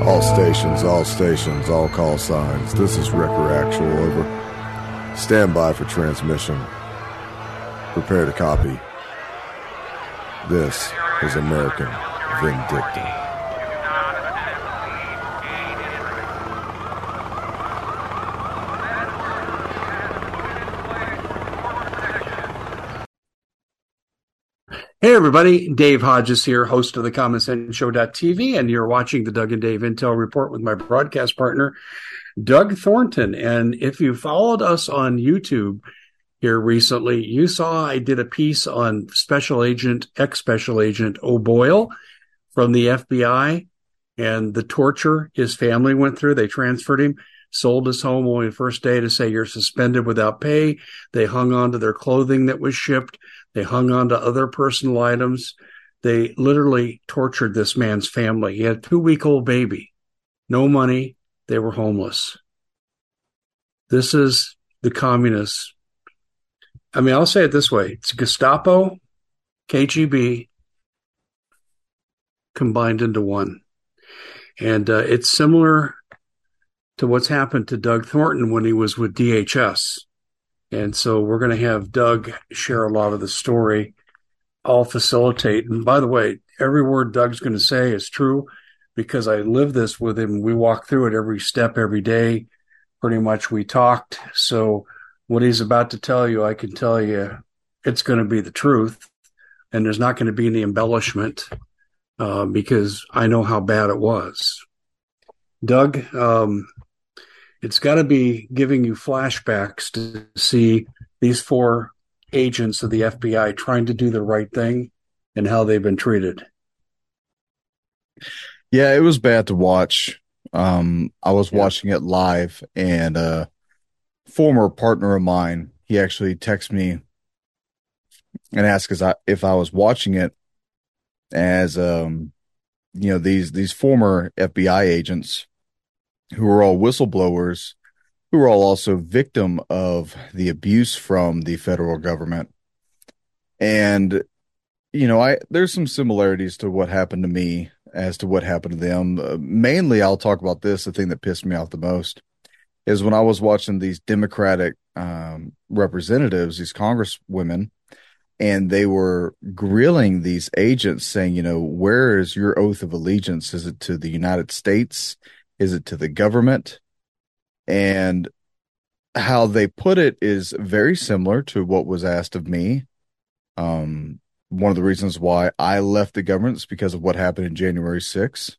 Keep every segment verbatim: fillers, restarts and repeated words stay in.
All stations, all stations, all call signs. This is Wrecker Actual, over. Stand by for transmission. Prepare to copy. This is American Vindicta. Hey everybody, Dave Hodges here, host of the Common Sense Show dot T V, and you're watching the Doug and Dave Intel Report with my broadcast partner, Doug Thornton. And if you followed us on YouTube here recently, you saw I did a piece on Special Agent, ex-Special Agent O'Boyle from the F B I and the torture his family went through. They transferred him, sold his home only the first day to say you're suspended without pay. They hung on to their clothing that was shipped. They hung on to other personal items. They literally tortured this man's family. He had a two-week-old baby, no money. They were homeless. This is the communists. I mean, I'll say it this way. It's Gestapo, K G B, combined into one. And uh, it's similar to what's happened to Doug Thornton when he was with D H S. And so we're going to have Doug share a lot of the story. I'll facilitate. And by the way, every word Doug's going to say is true because I live this with him. We walk through it every step, every day. Pretty much we talked. So what he's about to tell you, I can tell you it's going to be the truth. And there's not going to be any embellishment uh, because I know how bad it was. Doug, um, it's got to be giving you flashbacks to see these four agents of the F B I trying to do the right thing and how they've been treated. Yeah, it was bad to watch. Um, I was yeah. watching it live, and a former partner of mine, he actually texted me and asked us if I was watching it as, um, you know, these these former F B I agents who were all whistleblowers, who were all also victim of the abuse from the federal government. And, you know, I there's some similarities to what happened to me as to what happened to them. Uh, mainly, I'll talk about this. The thing that pissed me off the most is when I was watching these Democratic um, representatives, these congresswomen, and they were grilling these agents saying, you know, where is your oath of allegiance? Is it to the United States? Is it to the government? And how they put it is very similar to what was asked of me. Um, one of the reasons why I left the government is because of what happened in January sixth.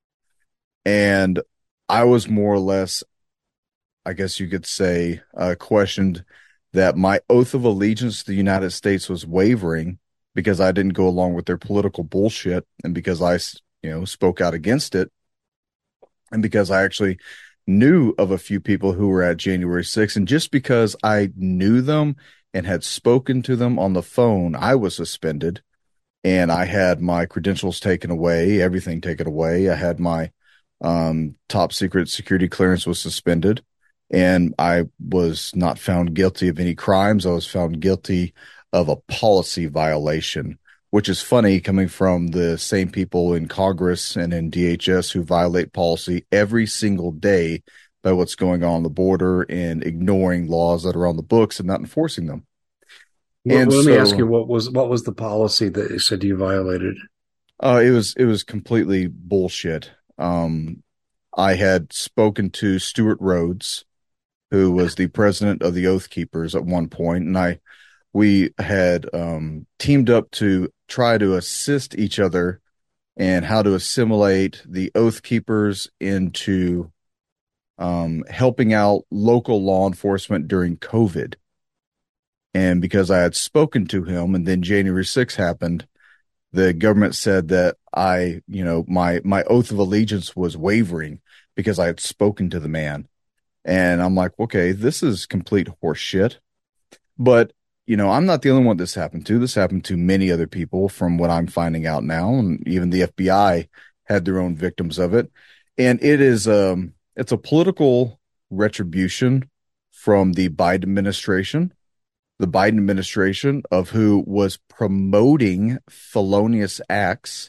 And I was more or less, I guess you could say, uh, questioned that my oath of allegiance to the United States was wavering because I didn't go along with their political bullshit and because I, you know, spoke out against it. And because I actually knew of a few people who were at January sixth, and just because I knew them and had spoken to them on the phone, I was suspended, and I had my credentials taken away, everything taken away. I had my um, top secret security clearance was suspended, and I was not found guilty of any crimes. I was found guilty of a policy violation, which is funny coming from the same people in Congress and in D H S who violate policy every single day by what's going on on the border and ignoring laws that are on the books and not enforcing them. Well, and let so, me ask you, what was what was the policy that you said you violated? Uh, it was it was completely bullshit. Um, I had spoken to Stuart Rhodes, who was the president of the Oath Keepers at one point, and I we had um, teamed up to try to assist each other and how to assimilate the Oath Keepers into um, helping out local law enforcement during COVID. And because I had spoken to him and then January sixth happened, the government said that I, you know, my, my oath of allegiance was wavering because I had spoken to the man. And I'm like, okay, this is complete horse shit. But you know, I'm not the only one this happened to. This happened to many other people from what I'm finding out now. And even the F B I had their own victims of it. And it is, um, it's a political retribution from the Biden administration, the Biden administration of who was promoting felonious acts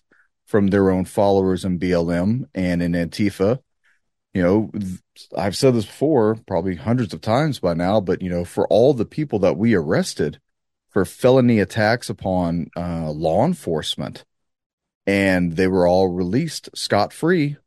from their own followers in B L M and in Antifa. You know, I've said this before, probably hundreds of times by now, but, you know, for all the people that we arrested for felony attacks upon uh, law enforcement, and they were all released scot-free.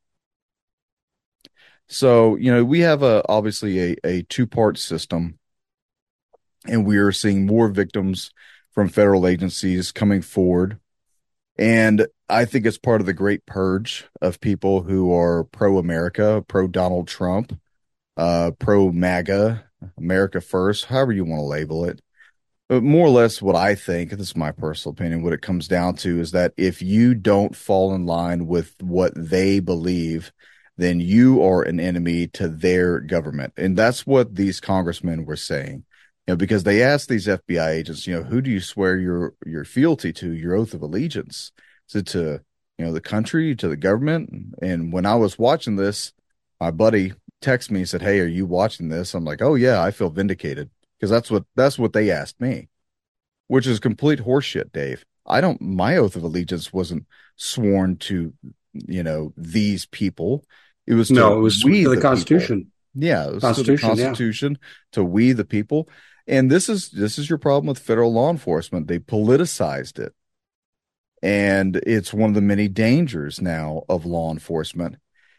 So, you know, we have a obviously a, a two-part system, and we are seeing more victims from federal agencies coming forward. And I think it's part of the great purge of people who are pro-America, pro-Donald Trump, uh, pro-MAGA, America First, however you want to label it. But more or less what I think, this is my personal opinion, what it comes down to is that if you don't fall in line with what they believe, then you are an enemy to their government. And that's what these congressmen were saying. You know, because they asked these F B I agents, you know, who do you swear your your fealty to, your oath of allegiance? Is it to, you know, the country, to the government? And when I was watching this, my buddy texted me and said, "Hey, are you watching this?" I'm like, "Oh yeah, I feel vindicated," because that's what that's what they asked me, which is complete horseshit, Dave. I don't. My oath of allegiance wasn't sworn to, you know, these people. It was to no, it was we to the, the Constitution. People. Yeah, it was Constitution, to the Constitution, yeah. To we the people. And this is this is your problem with federal law enforcement. They politicized it. And it's one of the many dangers now of law enforcement.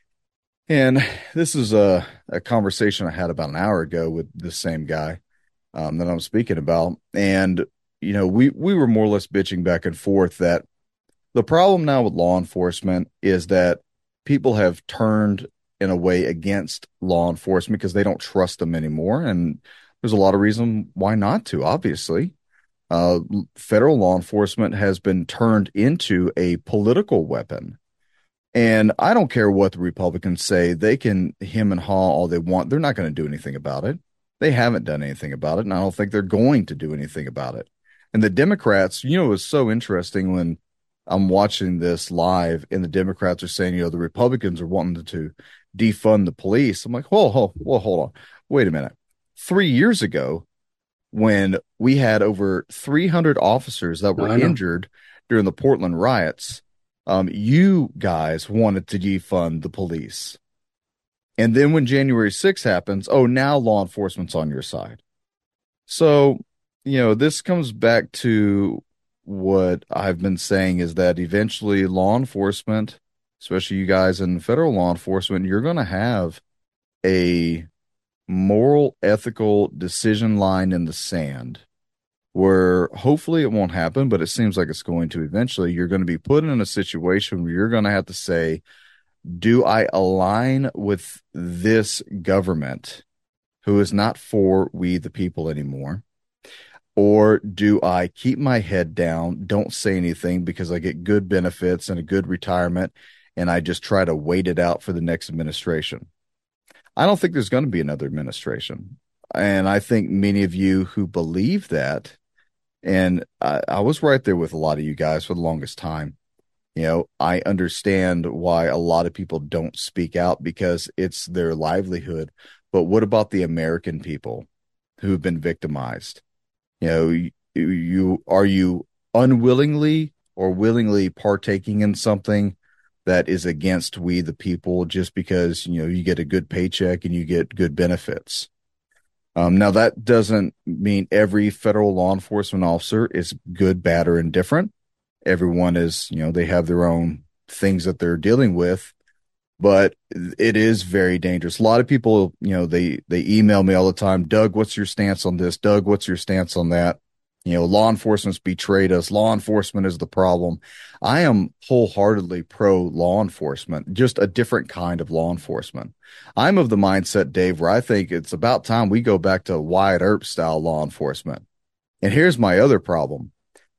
And this is a, a conversation I had about an hour ago with the same guy um, that I'm speaking about. And, you know, we, we were more or less bitching back and forth that the problem now with law enforcement is that people have turned in a way against law enforcement because they don't trust them anymore. And there's a lot of reason why not to, obviously. Uh, federal law enforcement has been turned into a political weapon. And I don't care what the Republicans say. They can hem and haw all they want. They're not going to do anything about it. They haven't done anything about it, and I don't think they're going to do anything about it. And the Democrats, you know, it was so interesting when I'm watching this live and the Democrats are saying, you know, the Republicans are wanting to defund the police. I'm like, whoa, whoa, whoa, hold on. Wait a minute. Three years ago, when we had over three hundred officers that were injured during the Portland riots, um, you guys wanted to defund the police. And then when January sixth happens, oh, now law enforcement's on your side. So, you know, this comes back to what I've been saying is that eventually law enforcement, especially you guys in federal law enforcement, you're going to have a moral, ethical decision line in the sand where hopefully it won't happen, but it seems like it's going to eventually. You're going to be put in a situation where you're going to have to say, do I align with this government who is not for we the people anymore? Or do I keep my head down, don't say anything because I get good benefits and a good retirement, and I just try to wait it out for the next administration? I don't think there's going to be another administration. And I think many of you who believe that, and I, I was right there with a lot of you guys for the longest time. You know, I understand why a lot of people don't speak out because it's their livelihood. But what about the American people who have been victimized? You know, you, you are you unwillingly or willingly partaking in something that is against we the people just because, you know, you get a good paycheck and you get good benefits? Um, now, that doesn't mean every federal law enforcement officer is good, bad, or indifferent. Everyone is, you know, they have their own things that they're dealing with, but it is very dangerous. A lot of people, you know, they, they email me all the time. Doug, what's your stance on this? Doug, what's your stance on that? You know, law enforcement's betrayed us. Law enforcement is the problem. I am wholeheartedly pro law enforcement, just a different kind of law enforcement. I'm of the mindset, Dave, where I think it's about time we go back to Wyatt Earp style law enforcement. And here's my other problem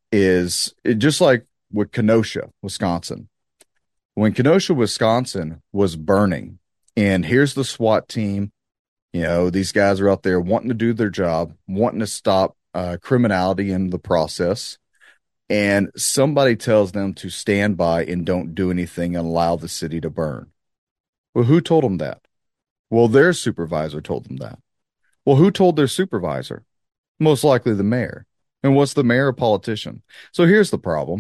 is it just like with Kenosha, Wisconsin. When Kenosha, Wisconsin was burning, and here's the SWAT team, you know, these guys are out there wanting to do their job, wanting to stop uh, criminality in the process, and somebody tells them to stand by and don't do anything and allow the city to burn. Well, who told them that? Well, their supervisor told them that. Well, who told their supervisor? Most likely the mayor. And what's the mayor? A politician. So here's the problem.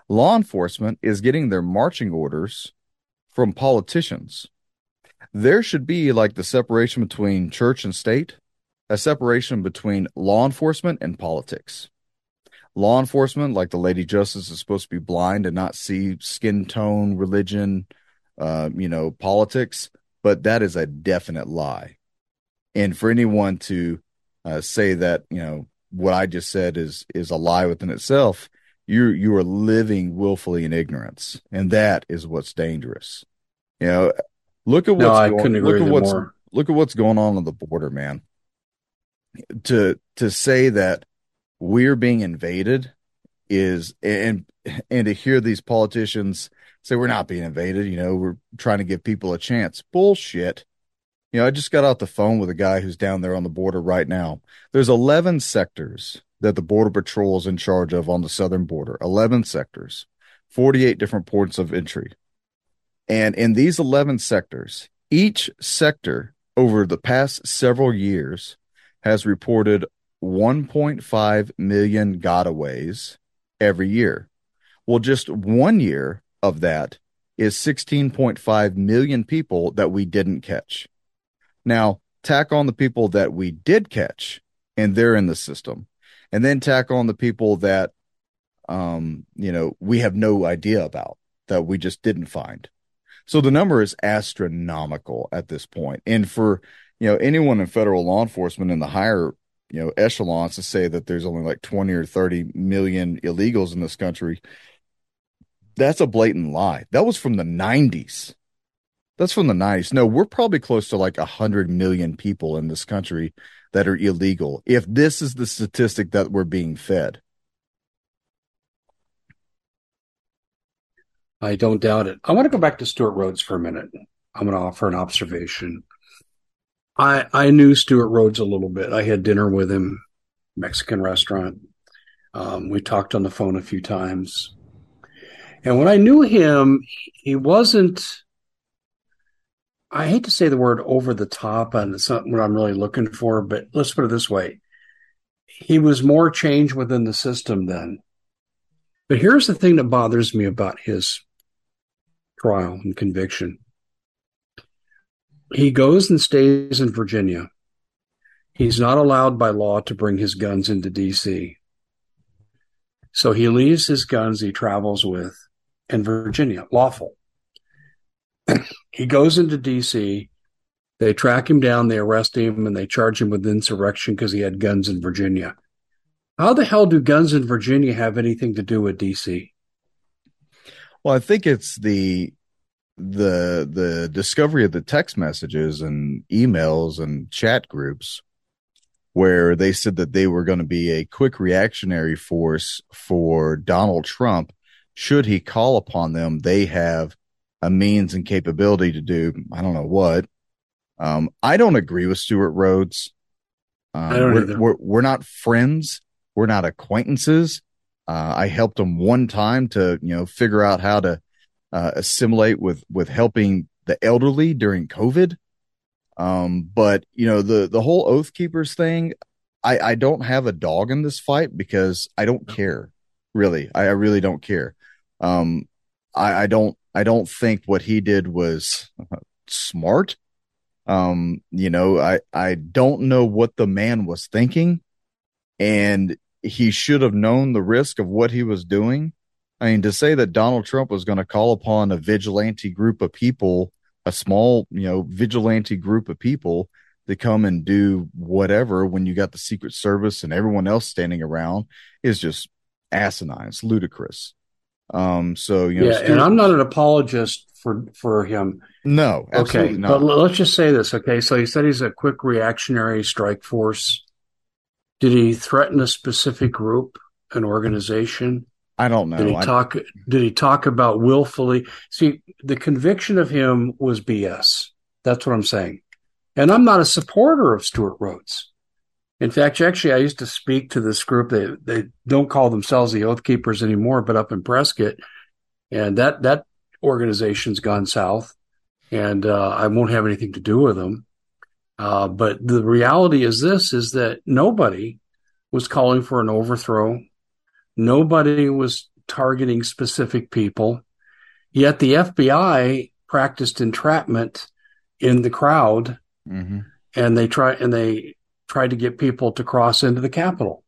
Law enforcement is getting their marching orders from politicians. There should be like the separation between church and state, a separation between law enforcement and politics. Law enforcement, like the Lady Justice, is supposed to be blind and not see skin tone, religion, uh, you know, politics, but that is a definite lie. And for anyone to uh, say that, you know, what I just said is is a lie within itself, you you are living willfully in ignorance, and that is what's dangerous. You know, look at what's No, I going, couldn't agree look at with you what's more. look at what's going on on the border, man. To to say that we're being invaded is and and to hear these politicians say we're not being invaded, you know, we're trying to give people a chance. Bullshit. You know, I just got off the phone with a guy who's down there on the border right now. There's eleven sectors that the Border Patrol is in charge of on the southern border. eleven sectors, forty-eight different ports of entry. And in these eleven sectors, each sector over the past several years has reported one point five million gotaways every year. Well, just one year of that is sixteen point five million people that we didn't catch. Now, tack on the people that we did catch, and they're in the system, and then tack on the people that, um, you know, we have no idea about, that we just didn't find. So the number is astronomical at this point. And for, you know, anyone in federal law enforcement in the higher, you know, echelons to say that there's only like twenty or thirty million illegals in this country, that's a blatant lie. That was from the nineties. That's from the nineties. No, we're probably close to like one hundred million people in this country that are illegal, if this is the statistic that we're being fed. I don't doubt it. I want to go back to Stuart Rhodes for a minute. I'm going to offer an observation. I I knew Stuart Rhodes a little bit. I had dinner with him, Mexican restaurant. Um, we talked on the phone a few times. And when I knew him, he wasn't, I hate to say the word over the top, and it's not what I'm really looking for, but let's put it this way. He was more change within the system then. But here's the thing that bothers me about his trial and conviction. He goes and stays in Virginia. He's not allowed by law to bring his guns into D C. So he leaves his guns he travels with in Virginia, lawful. He goes into D C. They track him down, they arrest him, and they charge him with insurrection because he had guns in Virginia. How the hell do guns in Virginia have anything to do with D C? Well, I think it's the the the discovery of the text messages and emails and chat groups where they said that they were going to be a quick reactionary force for Donald Trump. Should he call upon them, they have a means and capability to do, I don't know what. Um, I don't agree with Stuart Rhodes. Um, I don't we're, either. We're, we're not friends. We're not acquaintances. Uh, I helped him one time to, you know, figure out how to uh, assimilate with, with helping the elderly during COVID. Um, but you know, the, the whole Oath Keepers thing, I, I don't have a dog in this fight because I don't care. Really. I, I really don't care. Um, I, I don't, I don't think what he did was smart. Um, you know, I, I don't know what the man was thinking, and he should have known the risk of what he was doing. I mean, to say that Donald Trump was going to call upon a vigilante group of people, a small, you know, vigilante group of people to come and do whatever when you got the Secret Service and everyone else standing around is just asinine. It's ludicrous. Um, so, you know, yeah, Stuart, and I'm not an apologist for, for him. no, absolutely Okay, not. but let's just say this. Okay, so he said he's a quick reactionary strike force. Did he threaten a specific group, an organization? I don't know. Did he I, talk? Did he talk about willfully? See, the conviction of him was B S. That's what I'm saying. And I'm not a supporter of Stuart Rhodes. In fact, actually, I used to speak to this group. They they don't call themselves the Oath Keepers anymore, but up in Prescott, and that that organization's gone south, and uh, I won't have anything to do with them. Uh, but the reality is this: is that nobody was calling for an overthrow. Nobody was targeting specific people, yet the F B I practiced entrapment in the crowd, Mm-hmm. and they try and they tried to get people to cross into the Capitol.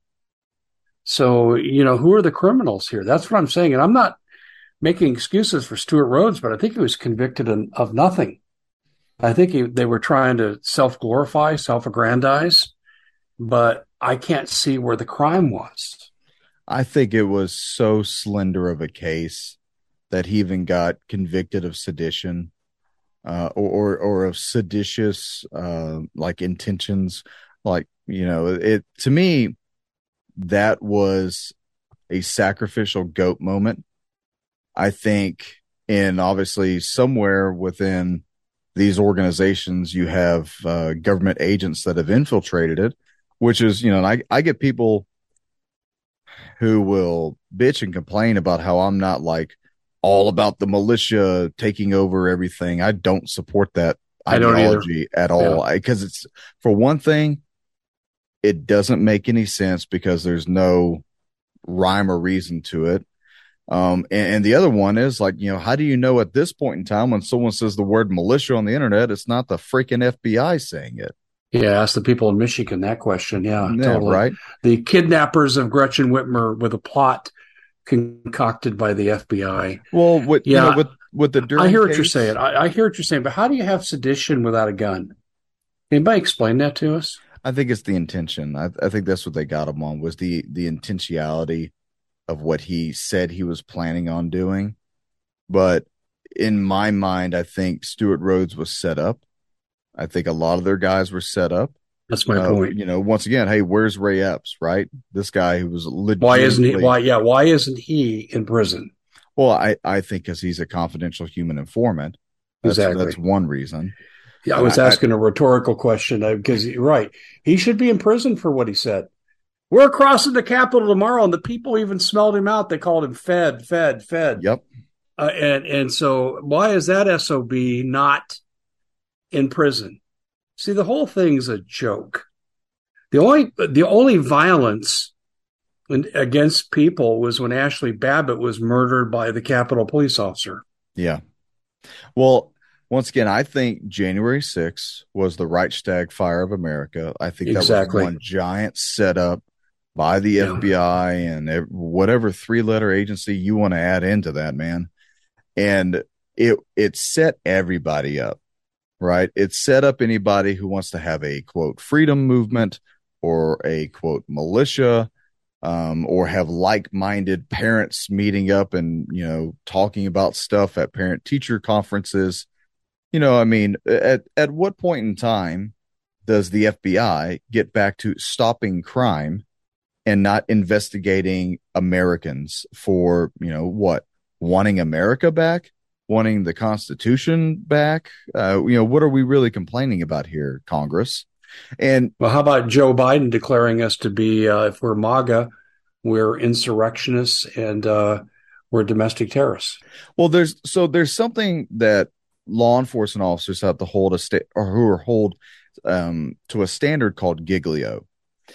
So, you know, who are the criminals here? That's what I'm saying. And I'm not making excuses for Stewart Rhodes, but I think he was convicted of, of nothing. I think he, they were trying to self-glorify, self-aggrandize, but I can't see where the crime was. I think it was so slender of a case that he even got convicted of sedition, uh, or, or or of seditious uh, like intentions. Like, you know, it to me, that was a sacrificial goat moment. I think, and obviously somewhere within these organizations, you have uh, government agents that have infiltrated it, which is, you know, and I, I get people who will bitch and complain about how I'm not like all about the militia taking over everything. I don't support that I don't ideology at all, because yeah. it's, for one thing, it doesn't make any sense because there's no rhyme or reason to it. Um, and, and the other one is like, you know, how do you know at this point in time when someone says the word militia on the internet, it's not the freaking F B I saying it? Yeah, ask the people in Michigan that question. Yeah, yeah, totally. Right. The kidnappers of Gretchen Whitmer with a plot concocted by the F B I. Well, with, yeah, you know, with, with the Durham I hear what case, you're saying. I, I hear what you're saying, but how do you have sedition without a gun? Anybody explain that to us? I think it's the intention. I, I think that's what they got him on, was the the intentionality of what he said he was planning on doing. But in my mind, I think Stewart Rhodes was set up. I think a lot of their guys were set up. That's my uh, point. You know, once again, hey, where's Ray Epps, right? This guy who was legitimately... Why isn't he? Why, yeah, why isn't he in prison? Well, I, I think because he's a confidential human informant. That's, exactly. That's one reason. Yeah, I was I, asking I, a rhetorical question because you're right. He should be in prison for what he said. We're crossing the Capitol tomorrow, and the people even smelled him out. They called him Fed, Fed, Fed. Yep. Uh, and and so why is that S O B not in prison? See, the whole thing's a joke. The only the only violence against people was when Ashley Babbitt was murdered by the Capitol police officer. Yeah. Well, once again, I think January sixth was the Reichstag fire of America. I think exactly. that was one giant setup by the yeah. F B I and whatever three-letter agency you want to add into that, man. And it it set everybody up, right? It set up anybody who wants to have a, quote, freedom movement or a, quote, militia, um, or have like-minded parents meeting up and, you know, talking about stuff at parent-teacher conferences. You know, I mean, at, at what point in time does the F B I get back to stopping crime and not investigating Americans for, you know, what, wanting America back, wanting the Constitution back? Uh, you know, what are we really complaining about here, Congress? And well, how about Joe Biden declaring us to be, uh, if we're MAGA, we're insurrectionists and uh, we're domestic terrorists? Well, there's so there's something that law enforcement officers have to hold a state or who are hold um, to a standard called Giglio.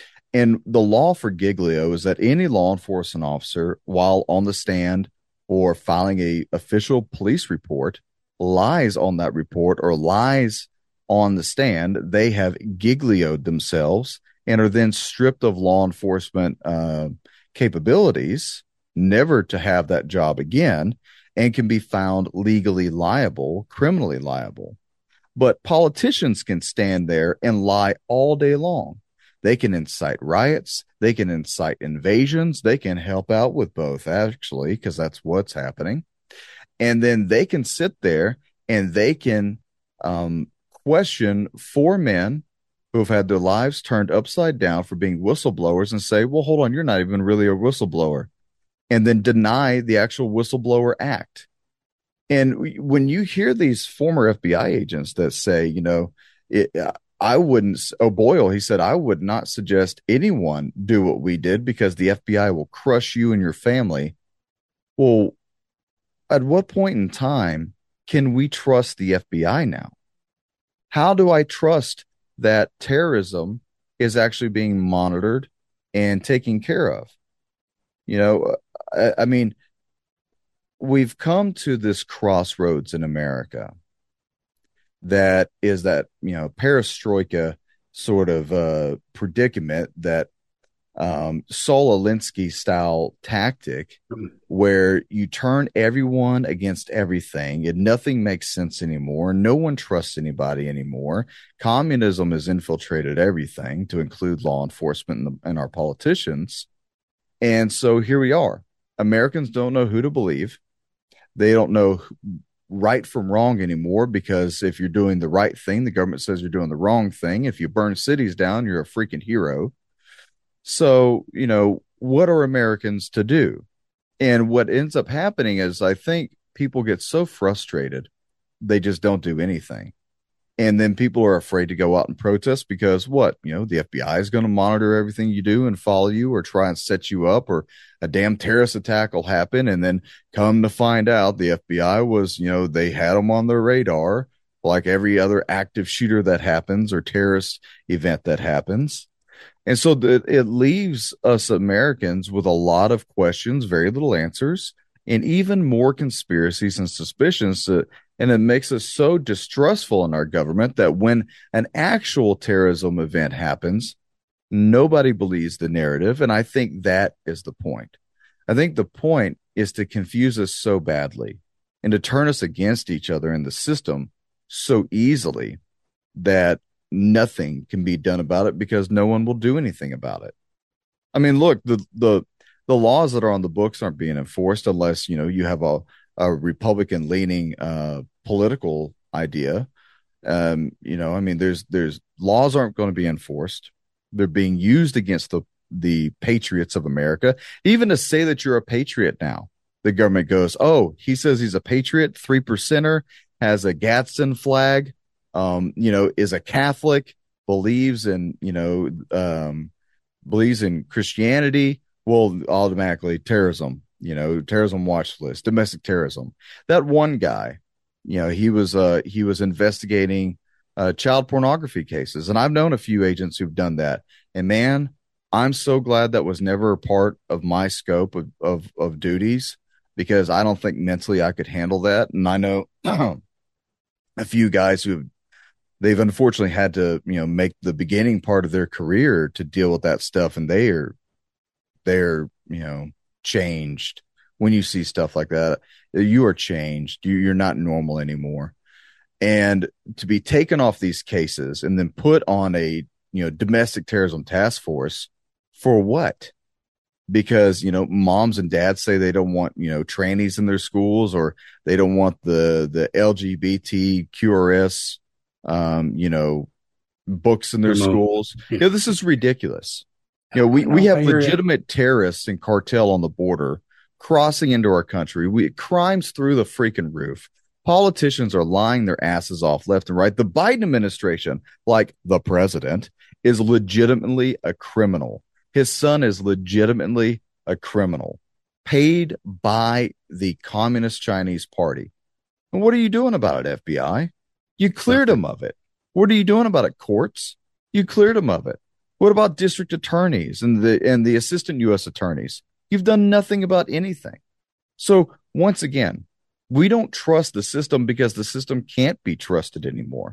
And the law for Giglio is that any law enforcement officer, while on the stand or filing a official police report, lies on that report or lies on the stand, they have giglioed themselves and are then stripped of law enforcement uh, capabilities, never to have that job again, and can be found legally liable, criminally liable. But politicians can stand there and lie all day long. They can incite riots. They can incite invasions. They can help out with both, actually, because that's what's happening. And then they can sit there and they can um, question four men who have had their lives turned upside down for being whistleblowers and say, well, hold on, you're not even really a whistleblower, and then deny the actual whistleblower act. And when you hear these former F B I agents that say, you know, it, I wouldn't, O'Boyle, he said, I would not suggest anyone do what we did because the F B I will crush you and your family. Well, at what point in time can we trust the F B I now? How do I trust that terrorism is actually being monitored and taken care of? You know, I, I mean, we've come to this crossroads in America that is that, you know, perestroika sort of uh, predicament, that um, Saul Alinsky style tactic where you turn everyone against everything and nothing makes sense anymore. No one trusts anybody anymore. Communism has infiltrated everything, to include law enforcement and, the, and our politicians. And so here we are. Americans don't know who to believe. They don't know right from wrong anymore, because if you're doing the right thing, the government says you're doing the wrong thing. If you burn cities down, you're a freaking hero. So, you know, what are Americans to do? And what ends up happening is, I think people get so frustrated, they just don't do anything. And then people are afraid to go out and protest because what? You know, the F B I is going to monitor everything you do and follow you or try and set you up, or a damn terrorist attack will happen. And then come to find out the F B I was, you know, they had them on their radar like every other active shooter that happens or terrorist event that happens. And so the, it leaves us Americans with a lot of questions, very little answers, and even more conspiracies and suspicions. To, and it makes us so distrustful in our government that when an actual terrorism event happens, nobody believes the narrative. And I think that is the point. I think the point is to confuse us so badly and to turn us against each other in the system so easily that nothing can be done about it, because no one will do anything about it. I mean, look, the the the laws that are on the books aren't being enforced unless, you know, you have a, a Republican leaning uh, political idea. Um, you know, I mean, there's there's laws aren't going to be enforced. They're being used against the the patriots of America. Even to say that you're a patriot now, the government goes, oh, he says he's a patriot, three percenter, has a Gadsden flag. Um, you know, is a Catholic, believes in, you know, um, believes in Christianity, well, automatically terrorism, you know, terrorism watch list, domestic terrorism. That one guy, you know, he was, uh, he was investigating, uh, child pornography cases. And I've known a few agents who've done that. And man, I'm so glad that was never a part of my scope of, of, of duties, because I don't think mentally I could handle that. And I know a few guys who have, they've unfortunately had to, you know, make the beginning part of their career to deal with that stuff. And they are, they're, you know, changed. When you see stuff like that, you are changed. You, you're not normal anymore. And to be taken off these cases and then put on a, you know, domestic terrorism task force for what? Because, you know, moms and dads say they don't want, you know, trannies in their schools, or they don't want the, the L G B T Q R S, um, you know, books in their Remote. schools. Yeah. You know, this is ridiculous. You know, we, know, we have legitimate terrorists and cartel on the border crossing into our country. We crimes through the freaking roof. Politicians are lying their asses off left and right. The Biden administration, like the president, is legitimately a criminal. His son is legitimately a criminal, paid by the Communist Chinese Party. And what are you doing about it, F B I? You cleared him of it. What are you doing about it, courts? You cleared him of it. What about district attorneys and the and the assistant U S attorneys? You've done nothing about anything. So once again, we don't trust the system because the system can't be trusted anymore.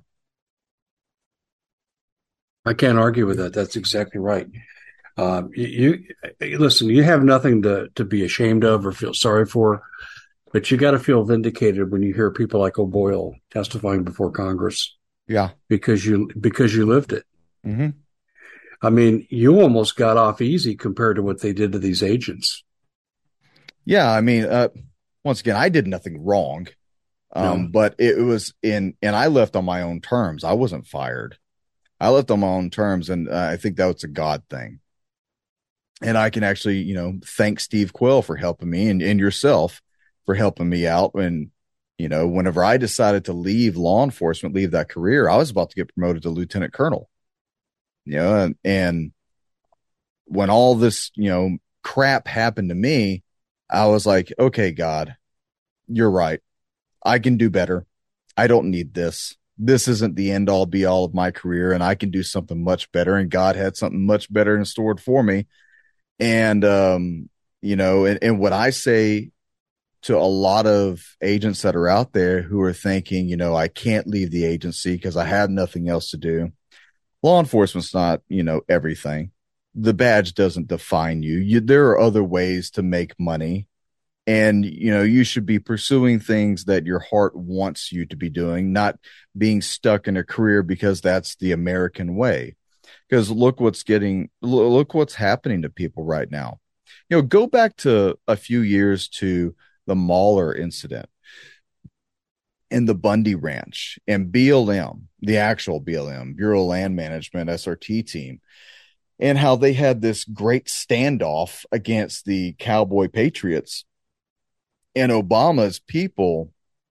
I can't argue with that. That's exactly right. Um, you, you listen. You have nothing to to be ashamed of or feel sorry for. But you got to feel vindicated when you hear people like O'Boyle testifying before Congress. Yeah. Because you, because you lived it. Mm-hmm. I mean, you almost got off easy compared to what they did to these agents. Yeah. I mean, uh, once again, I did nothing wrong. Um, no. But it was in, and I left on my own terms. I wasn't fired. I left on my own terms. And uh, I think that was a God thing. And I can actually, you know, thank Steve Quayle for helping me, and, and yourself for helping me out. And, you know, whenever I decided to leave law enforcement, leave that career, I was about to get promoted to lieutenant colonel, you know, and, and when all this, you know, crap happened to me, I was like, okay, God, you're right. I can do better. I don't need this. This isn't the end all be all of my career, and I can do something much better. And God had something much better in store for me. And, um, you know, and, and what I say to a lot of agents that are out there who are thinking, you know, I can't leave the agency because I have nothing else to do. Law enforcement's not, you know, everything. The badge doesn't define you. you. There are other ways to make money. And, you know, you should be pursuing things that your heart wants you to be doing, not being stuck in a career because that's the American way. Because look what's getting, look what's happening to people right now. You know, go back to a few years to the Mahler incident in the Bundy Ranch and B L M, the actual B L M, Bureau of Land Management, S R T team, and how they had this great standoff against the cowboy patriots. And Obama's people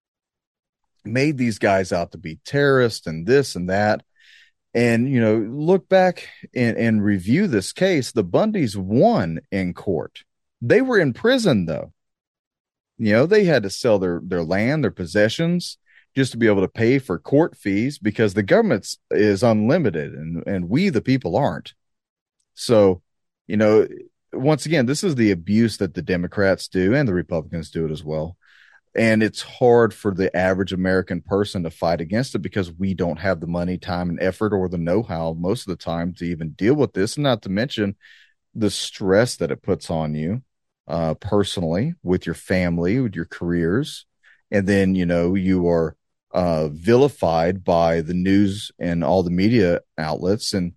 made these guys out to be terrorists and this and that. And, you know, look back and, and review this case. The Bundys won in court. They were in prison, though. You know, they had to sell their, their land, their possessions, just to be able to pay for court fees because the government is unlimited and, and we, the people, aren't. So, you know, once again, this is the abuse that the Democrats do and the Republicans do it as well. And it's hard for the average American person to fight against it because we don't have the money, time, and effort or the know-how most of the time to even deal with this. And not to mention the stress that it puts on you uh, personally, with your family, with your careers. And then, you know, you are uh, vilified by the news and all the media outlets. And,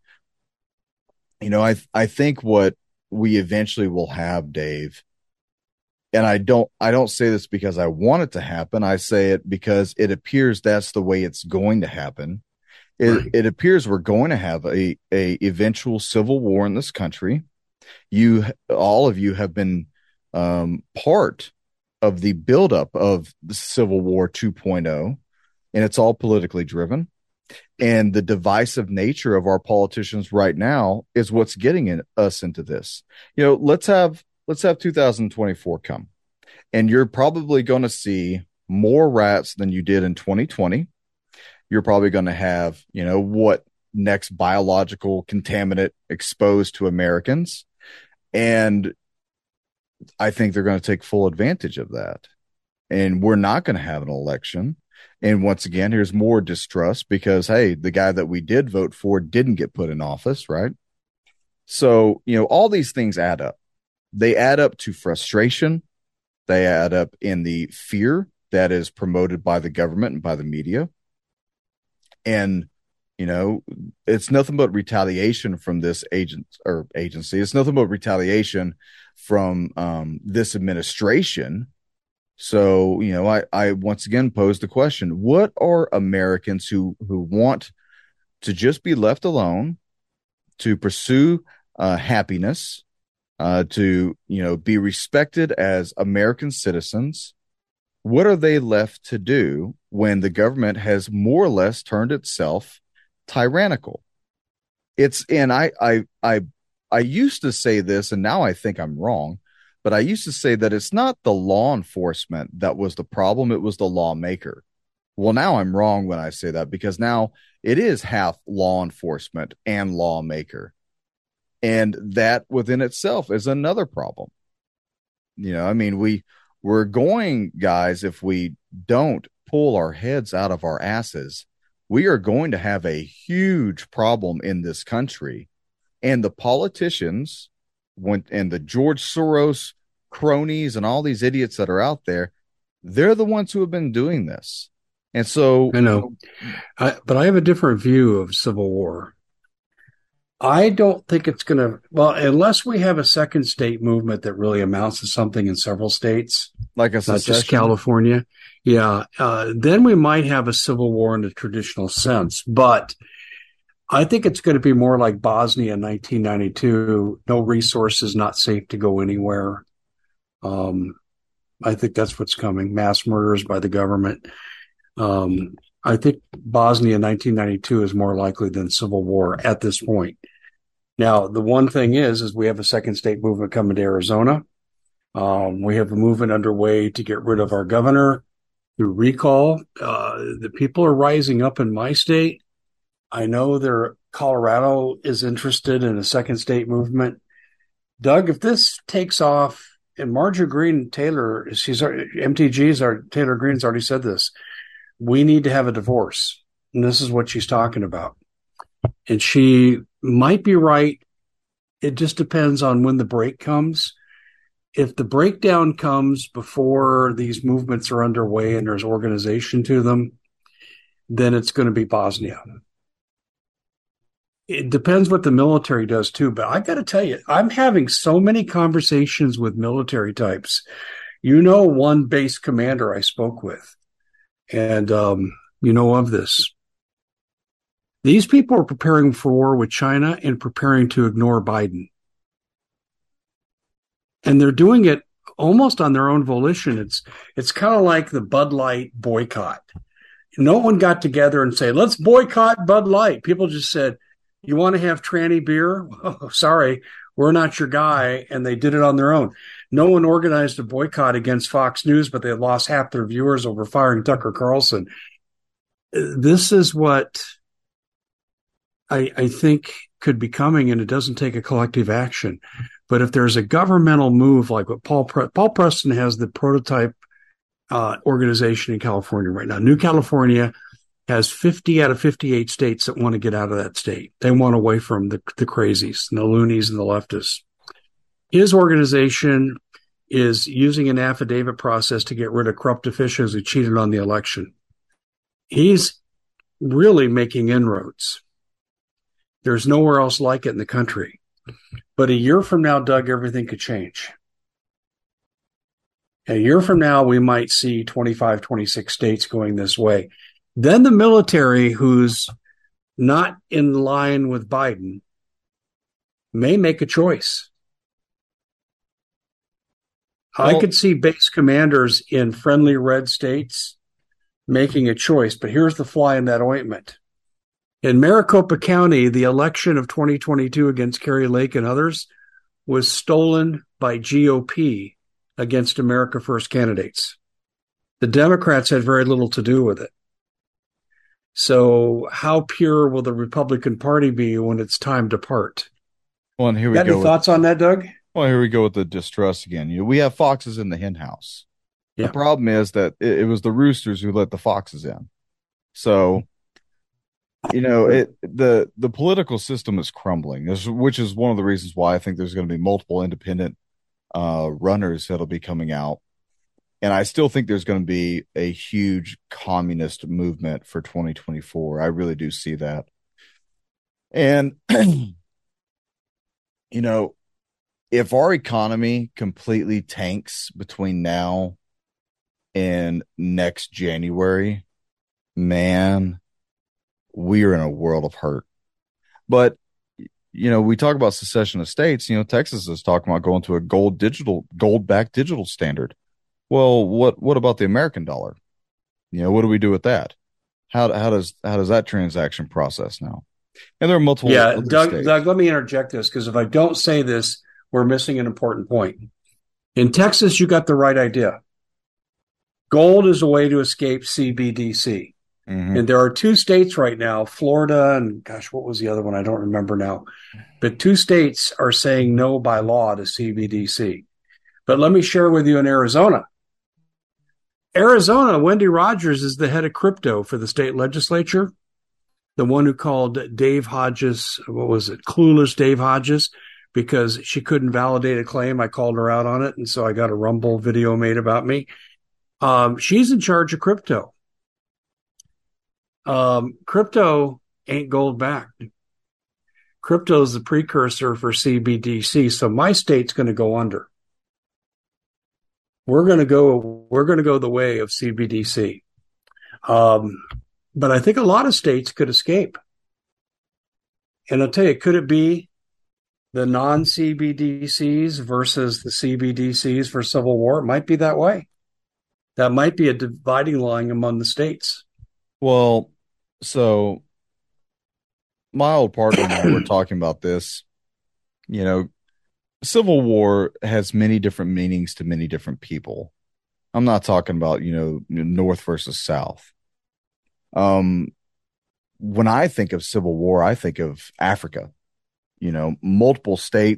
you know, I I think what we eventually will have, Dave, and I don't I don't say this because I want it to happen. I say it because it appears that's the way it's going to happen. It, right. It appears we're going to have a, a eventual civil war in this country. You, all of you have been um, part of the buildup of the Civil War two point oh, and it's all politically driven. And the divisive nature of our politicians right now is what's getting in, us into this. You know, let's have let's have two thousand twenty-four come, and you're probably going to see more rats than you did in twenty twenty. You're probably going to have, you know, what next biological contaminant exposed to Americans, and I think they're going to take full advantage of that. And we're not going to have an election. And once again, here's more distrust because, hey, the guy that we did vote for didn't get put in office, right? So, you know, all these things add up. They add up to frustration. They add up in the fear that is promoted by the government and by the media. And, you know, it's nothing but retaliation from this agent or agency. It's nothing but retaliation from um, this administration. So, you know, I, I once again pose the question, what are Americans who, who want to just be left alone, to pursue uh, happiness, uh, to, you know, be respected as American citizens? What are they left to do when the government has more or less turned itself tyrannical? It's, and I, I, I, I used to say this, and now I think I'm wrong. But I used to say that it's not the law enforcement that was the problem. It was the lawmaker. Well, now I'm wrong when I say that because now it is half law enforcement and lawmaker. And that within itself is another problem. You know, I mean, we, we're going, guys, if we don't pull our heads out of our asses, we are going to have a huge problem in this country. And the politicians went and the George Soros cronies and all these idiots that are out there, they're the ones who have been doing this. And so I know, I, but I have a different view of civil war. I don't think it's going to, well, unless we have a second state movement that really amounts to something in several states, like a not just California. Yeah. Uh, then we might have a civil war in the traditional sense, but I think it's going to be more like Bosnia in nineteen ninety-two. No resources, not safe to go anywhere. Um, I think that's what's coming. Mass murders by the government. Um, I think Bosnia in nineteen ninety-two is more likely than civil war at this point. Now, the one thing is, is we have a second state movement coming to Arizona. Um, we have a movement underway to get rid of our governor through recall. Uh, the people are rising up in my state. I know there, Colorado is interested in a second state movement. Doug, if this takes off and Marjorie Green Taylor, she's M T G's our Taylor Green's already said this. We need to have a divorce, and this is what she's talking about. And she might be right. It just depends on when the break comes. If the breakdown comes before these movements are underway and there's organization to them, then it's going to be Bosnia. It depends what the military does too, but I got to tell you, I'm having so many conversations with military types. You know, one base commander I spoke with, and um, you know of this. These people are preparing for war with China and preparing to ignore Biden. And they're doing it almost on their own volition. It's it's kind of like the Bud Light boycott. No one got together and said, let's boycott Bud Light. People just said, you want to have tranny beer? Oh, sorry, we're not your guy. And they did it on their own. No one organized a boycott against Fox News, but they lost half their viewers over firing Tucker Carlson. This is what I, I think could be coming, and it doesn't take a collective action. But if there's a governmental move like what Paul Pre- Paul Preston has, the prototype uh, organization in California right now. New California has fifty out of fifty-eight states that want to get out of that state. They want away from the, the crazies and the loonies and the leftists. His organization is using an affidavit process to get rid of corrupt officials who cheated on the election. He's really making inroads. There's nowhere else like it in the country. But a year from now, Doug, everything could change. A year from now, we might see twenty-five, twenty-six states going this way. Then the military, who's not in line with Biden, may make a choice. Well, I could see base commanders in friendly red states making a choice, but here's the fly in that ointment. In Maricopa County, the election of twenty twenty-two against Kari Lake and others was stolen by G O P against America First candidates. The Democrats had very little to do with it. So how pure will the Republican Party be when it's time to part? Well, and here we Got go. any with, thoughts on that, Doug? Well, here we go with the distrust again. You know, we have foxes in the hen house. Yeah. The problem is that it, it was the roosters who let the foxes in. So, you know, it the the political system is crumbling, which is one of the reasons why I think there's going to be multiple independent uh, runners that'll be coming out. And I still think there's going to be a huge communist movement for twenty twenty-four. I really do see that. And, you know, if our economy completely tanks between now and next January, man, we are in a world of hurt. But, you know, we talk about secession of states. You know, Texas is talking about going to a gold digital, gold-backed digital standard. Well, what what about the American dollar? You know, what do we do with that? How how does how does that transaction process now? And there are multiple. Yeah, Doug. states. Doug, let me interject this, because if I don't say this, we're missing an important point. In Texas, you got the right idea. Gold is a way to escape C B D C. Mm-hmm. And there are two states right now, Florida and, gosh, what was the other one? I don't remember now. But two states are saying no by law to C B D C. But let me share with you in Arizona. Arizona, Wendy Rogers is the head of crypto for the state legislature, the one who called Dave Hodges, what was it, clueless Dave Hodges, because she couldn't validate a claim. I called her out on it, and so I got a Rumble video made about me. Um, she's in charge of crypto. Um, crypto ain't gold backed. Crypto is the precursor for C B D C, so my state's going to go under. We're going to go. We're going to go the way of C B D C, um, but I think a lot of states could escape. And I'll tell you, could it be the non-C B D Cs versus the C B D Cs for Civil War? It might be that way. That might be a dividing line among the states. Well, so my old partner and I were talking about this. You know, Civil War has many different meanings to many different people. I'm not talking about, you know, North versus South. Um, when I think of Civil War, I think of Africa. You know, multiple states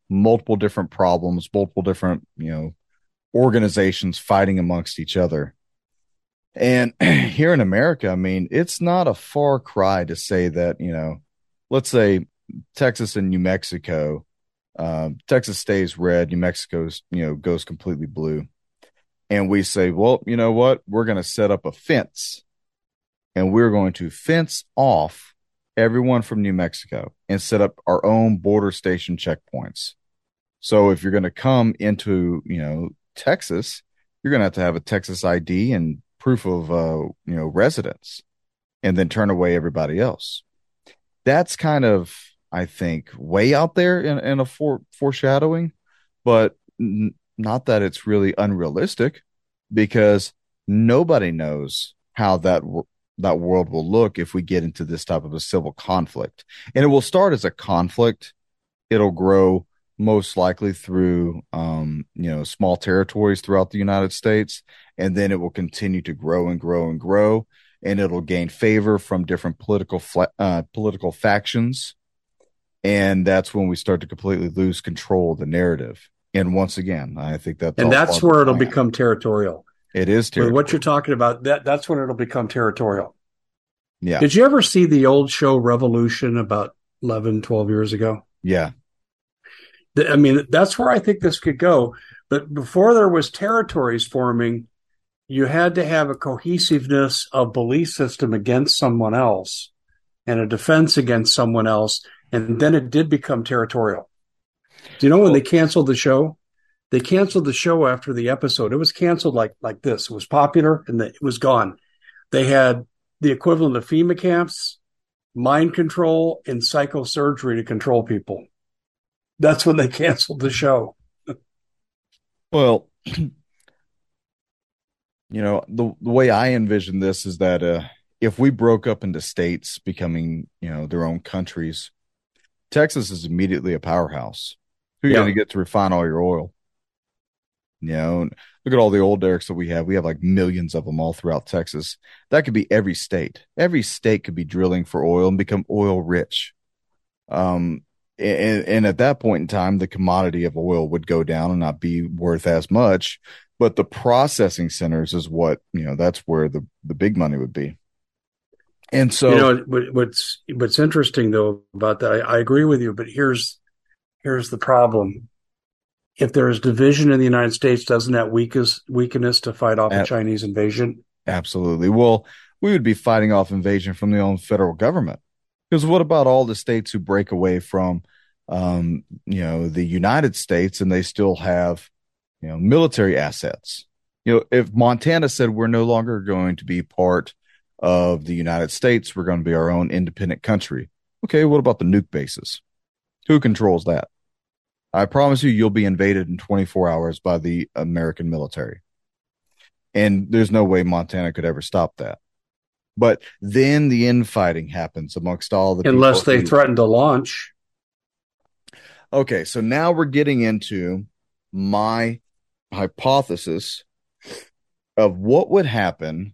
multiple different problems, multiple different, you know, organizations fighting amongst each other. And here in America, I mean, it's not a far cry to say that, you know, let's say Texas and New Mexico, uh, Texas stays red, New Mexico's, you know, goes completely blue. And we say, well, you know what? We're going to set up a fence and we're going to fence off everyone from New Mexico and set up our own border station checkpoints. So if you're going to come into, you know, Texas, you're going to have to have a Texas I D and proof of, uh, you know, residence, and then turn away everybody else. That's kind of, I think, way out there in, in a for, foreshadowing, but n- not that it's really unrealistic, because nobody knows how that that world will look if we get into this type of a civil conflict. And it will start as a conflict. It'll grow most likely through, um, you know, small territories throughout the United States. And then it will continue to grow and grow and grow. And it'll gain favor from different political, uh, political factions. And that's when we start to completely lose control of the narrative. And once again, I think that's and that's where it'll become territorial. It is territorial. With what you're talking about, that that's when it'll become territorial. Yeah. Did you ever see the old show Revolution about eleven, twelve years ago? Yeah. I mean, that's where I think this could go. But before there was territories forming, you had to have a cohesiveness of belief system against someone else and a defense against someone else. And then it did become territorial. Do you know when they canceled the show? They canceled the show after the episode. It was canceled like like this. It was popular and it was gone. They had the equivalent of FEMA camps, mind control, and psychosurgery to control people. That's when they canceled the show. Well, you know, the, the way I envision this is that uh, if we broke up into states becoming, you know, their own countries, Texas is immediately a powerhouse. Who are you yeah. going to get to refine all your oil? You know, look at all the oil derricks that we have. We have like millions of them all throughout Texas. That could be every state. Every state could be drilling for oil and become oil rich. Um, and, and at that point in time, the commodity of oil would go down and not be worth as much. But the processing centers is what, you know, that's where the, the big money would be. And so, you know, what's, what's interesting though about that, I, I agree with you, but here's, here's the problem. If there's division in the United States, doesn't that weaken us, weaken us to fight off a Chinese invasion? Absolutely. Well, we would be fighting off invasion from the own federal government. Because what about all the states who break away from, um, you know, the United States and they still have, you know, military assets? You know, if Montana said we're no longer going to be part of the United States, we're going to be our own independent country. Okay, what about the nuke bases? Who controls that? I promise you, you'll be invaded in twenty-four hours by the American military. And there's no way Montana could ever stop that. But then the infighting happens amongst all the Unless people they who... threaten to launch. Okay, so now we're getting into my hypothesis of what would happen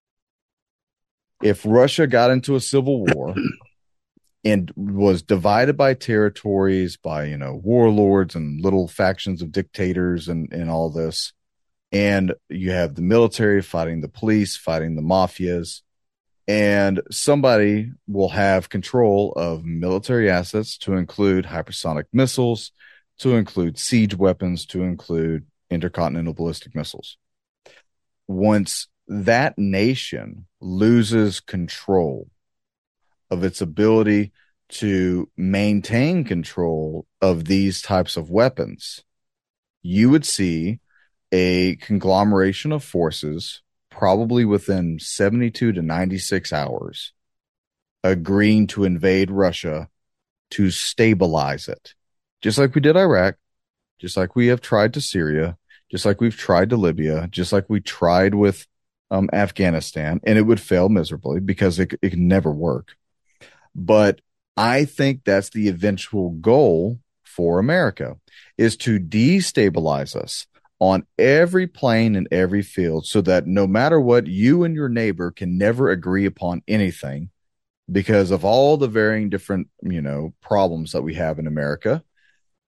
if Russia got into a civil war and was divided by territories, by, you know, warlords and little factions of dictators and, and all this. And you have the military fighting the police, fighting the mafias, and somebody will have control of military assets to include hypersonic missiles, to include siege weapons, to include intercontinental ballistic missiles. Once that nation loses control of its ability to maintain control of these types of weapons, you would see a conglomeration of forces, probably within seventy-two to ninety-six hours, agreeing to invade Russia to stabilize it. Just like we did Iraq, just like we have tried to Syria, just like we've tried to Libya, just like we tried with um, Afghanistan, and it would fail miserably because it, it can never work. But I think that's the eventual goal for America, is to destabilize us on every plane and every field, so that no matter what, you and your neighbor can never agree upon anything because of all the varying different, you know, problems that we have in America.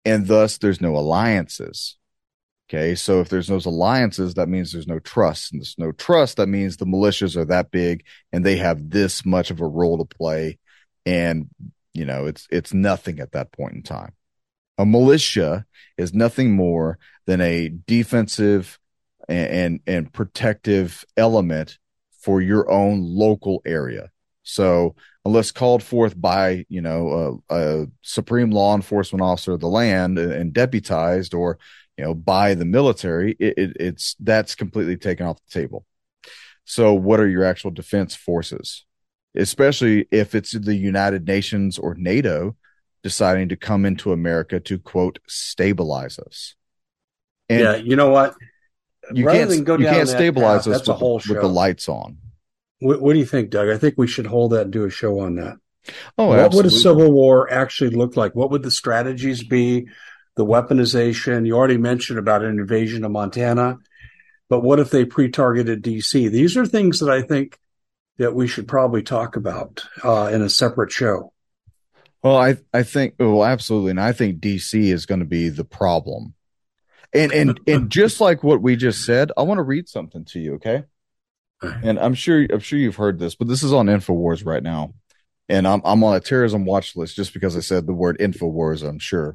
and thus there's no alliances. Okay, so if there's no alliances, that means there's no trust, and there's no trust, that means the militias are that big and they have this much of a role to play, and you know it's it's nothing at that point in time. A militia is nothing more than a defensive and and, and protective element for your own local area. So unless called forth by, you know, a, a supreme law enforcement officer of the land and, and deputized, or, you know, by the military, it, it, it's that's completely taken off the table. So what are your actual defense forces? Especially if it's the United Nations or NATO deciding to come into America to, quote, stabilize us. And yeah, you know what? You Rather can't, than go you down can't that stabilize path, us that's a with, whole the, show. with the lights on. What, what do you think, Doug? I think we should hold that and do a show on that. Oh, what absolutely. would a civil war actually look like? What would the strategies be? The weaponization? You already mentioned about an invasion of Montana, but what if they pre-targeted D C? These are things that I think that we should probably talk about uh, in a separate show. Well, I, I think, well, absolutely. And I think D C is going to be the problem. And, and, and just like what we just said, I want to read something to you. Okay. And I'm sure, I'm sure you've heard this, but this is on InfoWars right now. And I'm, I'm on a terrorism watch list just because I said the word InfoWars, I'm sure.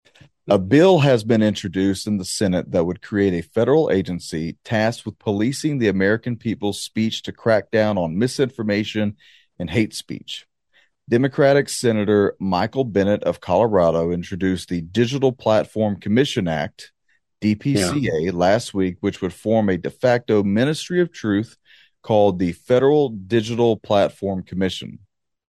A bill has been introduced in the Senate that would create a federal agency tasked with policing the American people's speech to crack down on misinformation and hate speech. Democratic Senator Michael Bennet of Colorado introduced the Digital Platform Commission Act, D P C A, yeah. last week, which would form a de facto Ministry of Truth called the Federal Digital Platform Commission.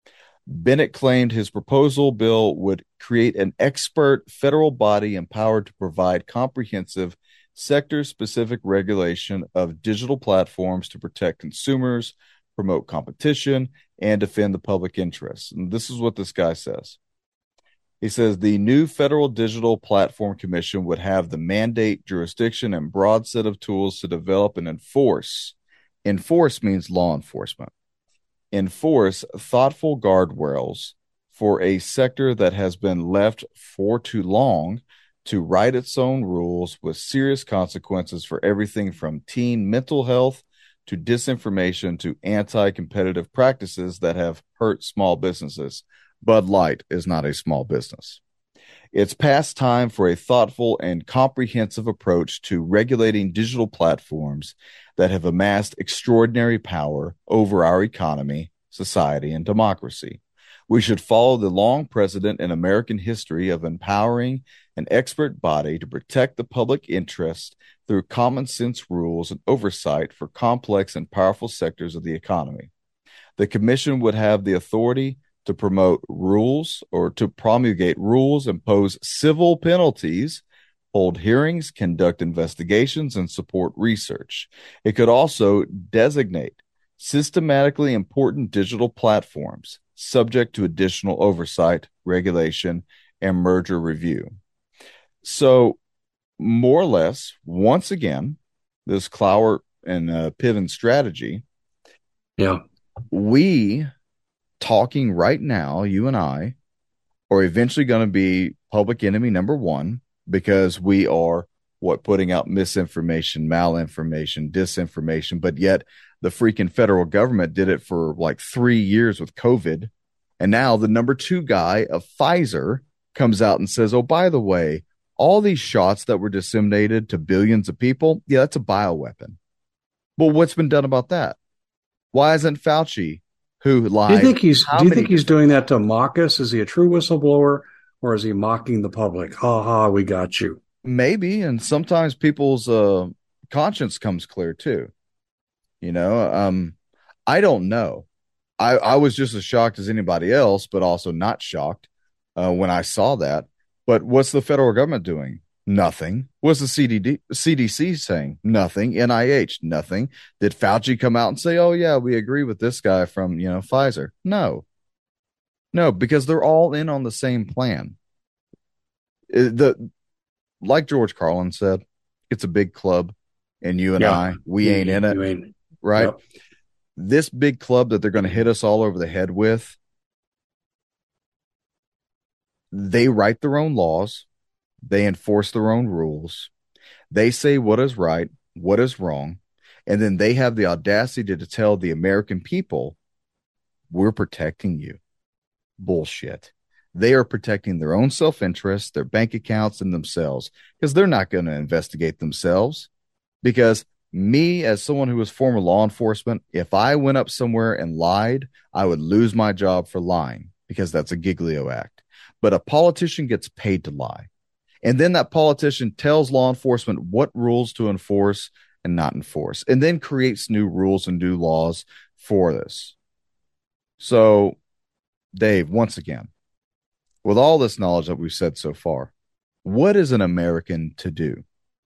Bennett claimed his proposal bill would create an expert federal body empowered to provide comprehensive sector-specific regulation of digital platforms to protect consumers, promote competition, and defend the public interest. And this is what this guy says. He says the new Federal Digital Platform Commission would have the mandate, jurisdiction, and broad set of tools to develop and enforce. Enforce means law enforcement. Enforce thoughtful guardrails for a sector that has been left for too long to write its own rules with serious consequences for everything from teen mental health to disinformation to anti-competitive practices that have hurt small businesses. Bud Light is not a small business. It's past time for a thoughtful and comprehensive approach to regulating digital platforms that have amassed extraordinary power over our economy, society, and democracy. We should follow the long precedent in American history of empowering an expert body to protect the public interest through common sense rules and oversight for complex and powerful sectors of the economy. The commission would have the authority to promote rules or to promulgate rules, impose civil penalties, hold hearings, conduct investigations, and support research. It could also designate systematically important digital platforms subject to additional oversight, regulation, and merger review. So, more or less, once again, this Cloward and uh, Piven strategy, yeah, we talking right now, you and I, are eventually going to be public enemy number one because we are what putting out misinformation, malinformation, disinformation, but yet the freaking federal government did it for like three years with COVID. And now the number two guy of Pfizer comes out and says, oh, by the way, all these shots that were disseminated to billions of people, yeah, that's a bioweapon. Well, what's been done about that? Why isn't Fauci, who lied? Do you think he's, do you think he's doing that to mock us? Is he a true whistleblower, or is he mocking the public? Ha ha, we got you. Maybe. And sometimes people's uh, conscience comes clear too. You know, um, I don't know. I, I was just as shocked as anybody else, but also not shocked uh, when I saw that. But what's the federal government doing? Nothing. What's the C D D, C D C saying? Nothing. N I H, nothing. Did Fauci come out and say, oh, yeah, we agree with this guy from, you know, Pfizer? No. No, because they're all in on the same plan. The Like George Carlin said, it's a big club, and you and yeah. I, we ain't in it, ain't. right? Yep. This big club that they're going to hit us all over the head with, they write their own laws. They enforce their own rules. They say what is right, what is wrong, and then they have the audacity to tell the American people, we're protecting you. Bullshit. They are protecting their own self-interest, their bank accounts, and themselves, because they're not going to investigate themselves. Because me, as someone who was former law enforcement, if I went up somewhere and lied, I would lose my job for lying, because that's a Giglio Act. But a politician gets paid to lie. And then that politician tells law enforcement what rules to enforce and not enforce, and then creates new rules and new laws for this. So, Dave, once again, with all this knowledge that we've said so far, what is an American to do?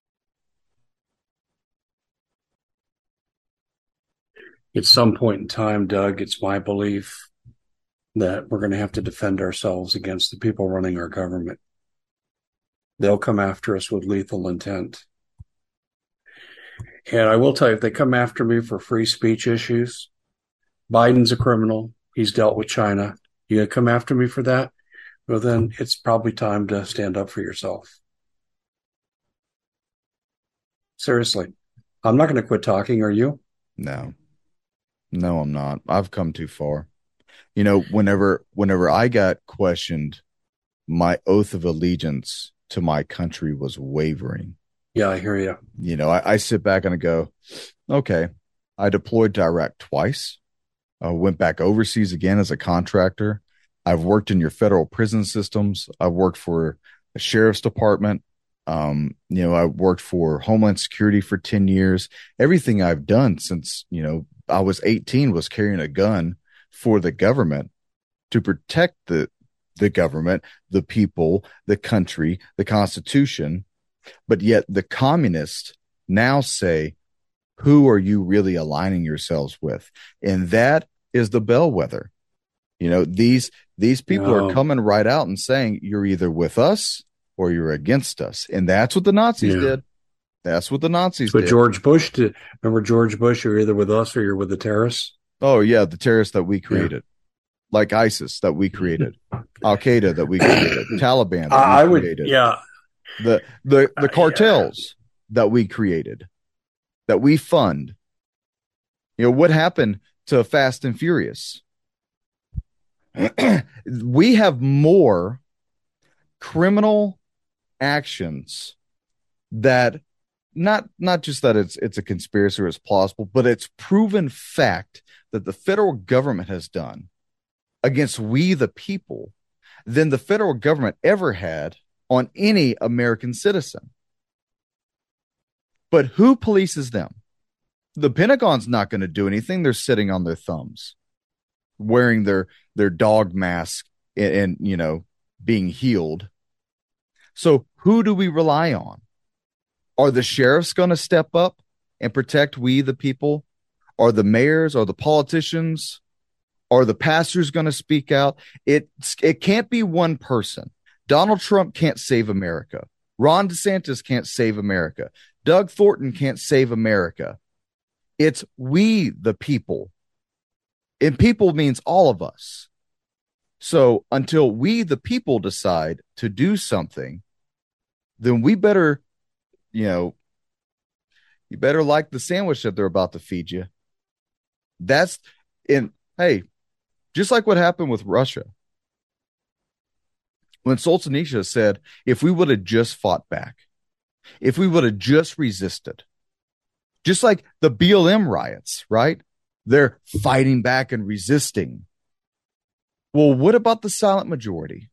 At some point in time, Doug, it's my belief that we're going to have to defend ourselves against the people running our government. They'll come after us with lethal intent. And I will tell you, if they come after me for free speech issues, Biden's a criminal. He's dealt with China. You going to come after me for that? Well, then it's probably time to stand up for yourself. Seriously. I'm not going to quit talking, are you? No. No, I'm not. I've come too far. You know, whenever whenever I got questioned, my oath of allegiance to my country was wavering. Yeah, I hear you. You know, I, I sit back and I go, okay, I deployed to Iraq twice. I went back overseas again as a contractor. I've worked in your federal prison systems. I've worked for a sheriff's department. Um, you know, I worked for Homeland Security for ten years. Everything I've done since, you know, I was eighteen was carrying a gun for the government to protect the the government, the people, the country, the Constitution. But yet the communists now say, who are you really aligning yourselves with? And that is the bellwether. You know, these these people No. are coming right out and saying, you're either with us or you're against us. And that's what the Nazis Yeah. did. That's what the Nazis But did. George Bush did. Remember George Bush? You're either with us or you're with the terrorists. Oh, yeah, the terrorists that we created. Like ISIS that we created. Al-Qaeda that we created. Taliban that I, I we would, created. yeah. The the Uh, the cartels that we created, that we fund. You know, what happened to Fast and Furious? We have more criminal actions that not not just that it's it's a conspiracy or it's plausible, but it's proven fact that the federal government has done against we the people than the federal government ever had on any American citizen. But who polices them? The Pentagon's not going to do anything. They're sitting on their thumbs, wearing their their dog mask and, and you know, being healed. So who do we rely on? Are the sheriffs going to step up and protect we the people? Are the mayors, are the politicians, are the pastors going to speak out? It it can't be one person. Donald Trump can't save America. Ron DeSantis can't save America. Doug Thornton can't save America. It's we the people. And people means all of us. So until we the people decide to do something, then we better, you know, you better like the sandwich that they're about to feed you. That's in, hey, just like what happened with Russia. When Solzhenitsyn said, if we would have just fought back, if we would have just resisted, just like the B L M riots, right? They're fighting back and resisting. Well, what about the silent majority?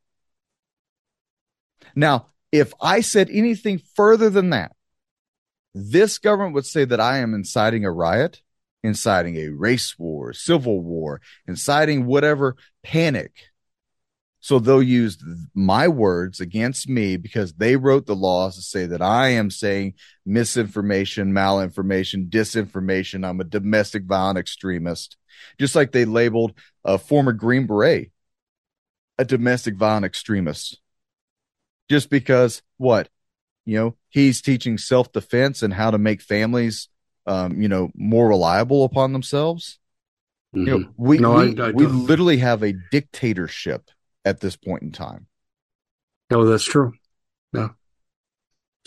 Now, if I said anything further than that, this government would say that I am inciting a riot, inciting a race war, civil war, inciting whatever panic. So they'll use my words against me because they wrote the laws to say that I am saying misinformation, malinformation, disinformation. I'm a domestic violent extremist. Just like they labeled a former Green Beret a domestic violent extremist. Just because what? You know, he's teaching self-defense and how to make families, um, you know, more reliable upon themselves. Mm-hmm. You know, we, no, we, I, I we literally have a dictatorship at this point in time. No, that's true. Yeah.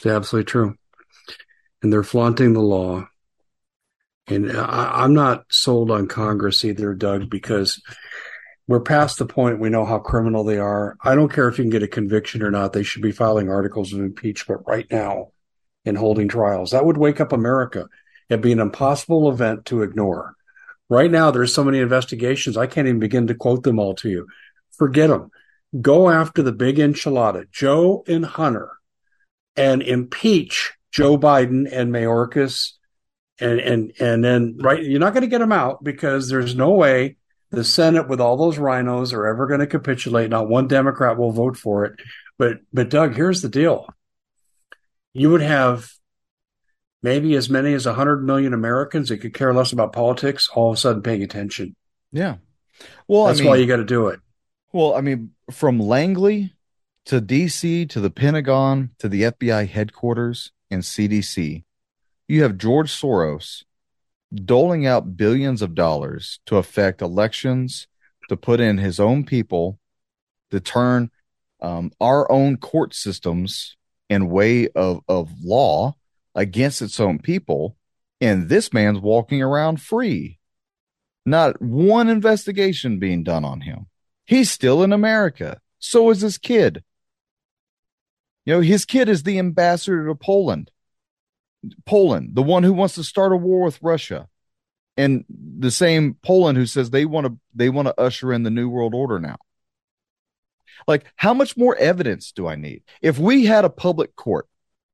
It's absolutely true. And they're flaunting the law. And I, I'm not sold on Congress either, Doug, because we're past the point we know how criminal they are. I don't care if you can get a conviction or not. They should be filing articles of impeachment right now and holding trials. That would wake up America. It'd be an impossible event to ignore. Right now, there's so many investigations, I can't even begin to quote them all to you. Forget them. Go after the big enchilada, Joe and Hunter, and impeach Joe Biden and Mayorkas. And, and, and then, right, you're not going to get them out because there's no way the Senate with all those rhinos are ever going to capitulate. Not one Democrat will vote for it. But, but Doug, here's the deal. You would have maybe as many as one hundred million Americans that could care less about politics all of a sudden paying attention. Yeah. Well, that's I mean, why you got to do it. Well, I mean, from Langley to D C to the Pentagon to the F B I headquarters and C D C, you have George Soros doling out billions of dollars to affect elections, to put in his own people, to turn um, our own court systems and way of, of law against its own people. And this man's walking around free. Not one investigation being done on him. He's still in America. So is his kid. You know, his kid is the ambassador to Poland. Poland, the one who wants to start a war with Russia. And the same Poland who says they want to they want to usher in the New World Order now. Like, how much more evidence do I need? If we had a public court,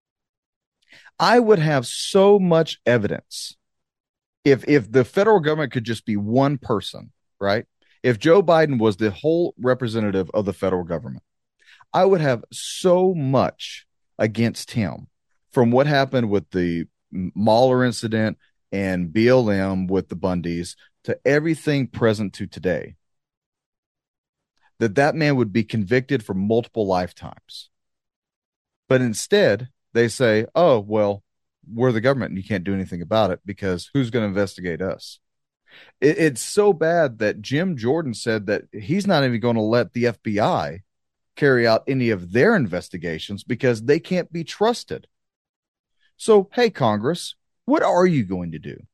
I would have so much evidence. If if the federal government could just be one person, right? If Joe Biden was the whole representative of the federal government, I would have so much against him from what happened with the Mueller incident and B L M with the Bundys to everything present to today, that that man would be convicted for multiple lifetimes. But instead, they say, oh, well, we're the government and you can't do anything about it because who's going to investigate us? It, it's so bad that Jim Jordan said that he's not even going to let the F B I carry out any of their investigations because they can't be trusted. So, hey, Congress, what are you going to do?